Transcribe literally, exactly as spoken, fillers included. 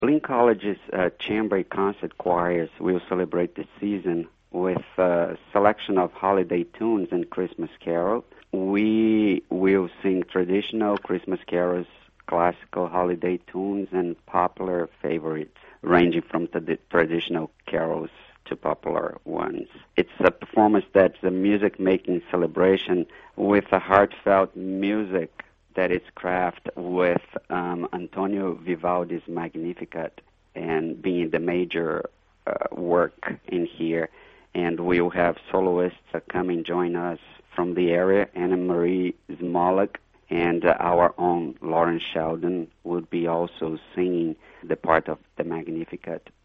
Blinn College's uh, chamber concert choirs will celebrate the season with a selection of holiday tunes and Christmas carols. We will sing traditional Christmas carols, classical holiday tunes, and popular favorites, ranging from the traditional carols to popular ones. It's a performance that's a music-making celebration with a heartfelt music that is crafted with um, Antonio Vivaldi's Magnificat and being the major uh, work in here. And we'll have soloists uh, come and join us from the area. Anna Marie Smolik and uh, our own Lauren Sheldon would be also singing the part of the Magnificat